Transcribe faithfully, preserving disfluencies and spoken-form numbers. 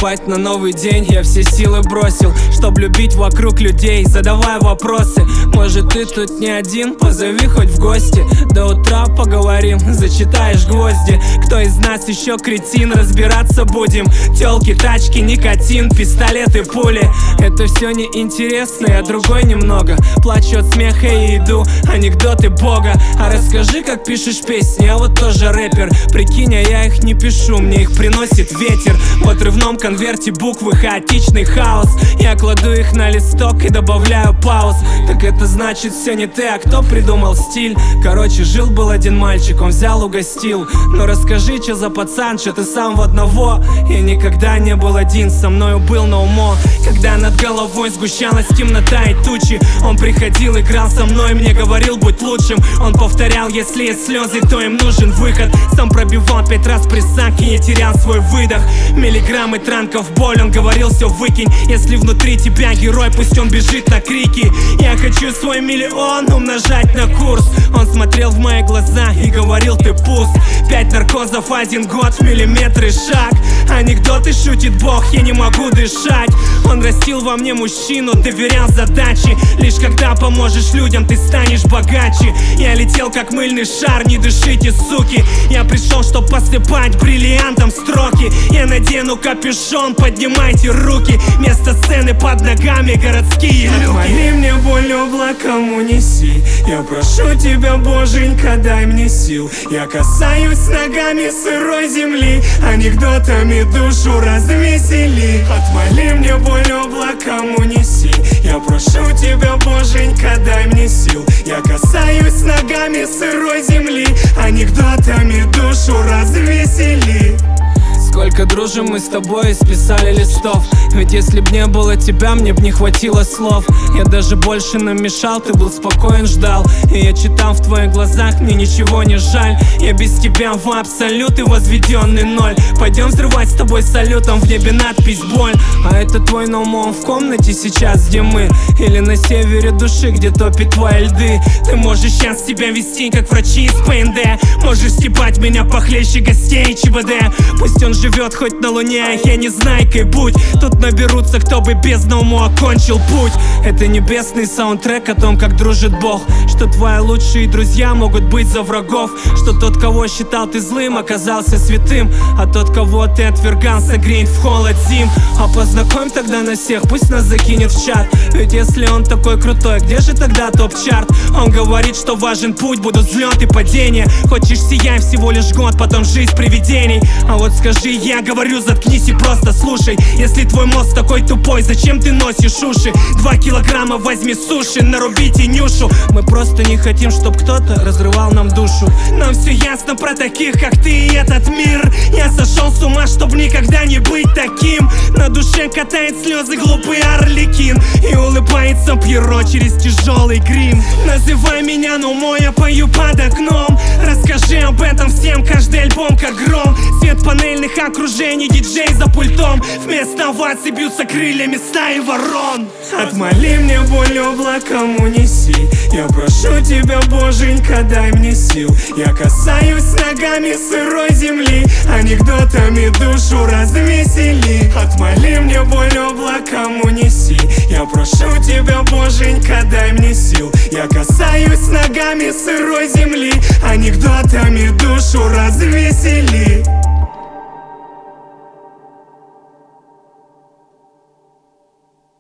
спать на новый день я все силы бросил, чтоб любить вокруг людей, задавая вопросы. Может, ты тут не один? Позови хоть в гости. До утра поговорим, зачитаешь гвозди. Кто из нас еще кретин? Разбираться будем. Тёлки, тачки, никотин, пистолеты, пули. Это все неинтересно, я другой немного. Плачу от смеха и иду, анекдоты бога. А расскажи, как пишешь песни, я вот тоже рэпер. Прикинь, а я их не пишу, мне их приносит ветер. В отрывном конверте буквы, хаотичный хаос. Я кладу их на листок и добавляю пауз. Так это значит все не ты, а кто придумал стиль? Короче, жил-был один мальчик, он взял, угостил. Но расскажи, что за пацан, что ты сам в одного? Я никогда не был один, со мною был ноумо. Когда над головой сгущалась темнота и тучи, он приходил, играл со мной, мне говорил, будь лучшим. Он повторял, если есть слезы, то им нужен выход. Сам пробивал пять раз прессак и не терял свой выдох. Миллиграммы транков боль, он говорил, все выкинь. Если внутри тебя герой, пусть он бежит на крики. Я хочу свой миллион умножать на курс. Он смотрел в мои глаза и говорил, ты пуст. Пять наркозов, один год, в миллиметры шаг. Анекдоты шутит Бог, я не могу дышать. Он растил во мне мужчину, доверял задачи. Лишь когда поможешь людям, ты станешь богаче. Я летел как мыльный шар, не дышите, суки. Я пришел, чтоб посыпать бриллиантом строки. Я надену капюшон, поднимайте руки. Вместо сцены под ногами городские люки. Отмоли мне боль облаком унеси. Я прошу тебя, боженька, дай мне сил. Я касаюсь ногами сырой земли. Анекдотами душу развесели. Отмоли мне боль облаком унеси. Я прошу тебя, боженька, дай мне сил. Я касаюсь ногами сырой земли. Анекдотами душу развесели. Сколько дружим мы с тобой, списали листов. Ведь если б не было тебя, мне б не хватило слов. Я даже больше намешал, ты был спокоен, ждал. И я читал в твоих глазах, мне ничего не жаль. Я без тебя в абсолют и возведенный ноль. Пойдем взрывать с тобой салютом, в небе надпись боль. А это твой ноумон в комнате сейчас, где мы. Или на севере души, где топит твои льды. Ты можешь сейчас себя вести, как врачи из ПНД. Можешь стебать меня похлеще гостей ЧБД. Пусть он живет хоть на луне, а я не знаю, как будь. Тут наберутся, кто бы без науму окончил путь. Это небесный саундтрек о том, как дружит Бог. Что твои лучшие друзья могут быть за врагов. Что тот, кого считал ты злым, оказался святым. А тот, кого ты отвергал, согреет в холод зим. А познакомь тогда нас всех, пусть нас закинет в чат. Ведь если он такой крутой, где же тогда топ-чарт? Он говорит, что важен путь, будут взлет и падения. Хочешь сияй всего лишь год, потом жизнь привидений. А вот скажи, я говорю, заткнись и просто слушай. Если твой мозг такой тупой, зачем ты носишь уши? Два килограмма возьми суши, нарубите нюшу. Мы просто не хотим, чтоб кто-то разрывал нам душу. Нам все ясно про таких, как ты и этот мир. Я сошел с ума, чтоб никогда не быть таким. На душе катает слезы глупый Арлекин. И улыбается Пьеро через тяжелый грим. Называй меня, но мой, я пою под окном. Расскажи об этом всем, каждый альбом как гром. Свет панельных окружений, диджей за пультом. Вместо оваций бьются крыльями стаи ворон. Отмоли мне боль облаком унеси. Я прошу тебя, боженька, дай мне сил. Я касаюсь ногами сырой земли. Анекдотами душу развесели. Отмоли мне боль облаком унеси. Я прошу тебя, боженька, дай мне сил. Я касаюсь ногами сырой земли. Анекдотами душу развесели.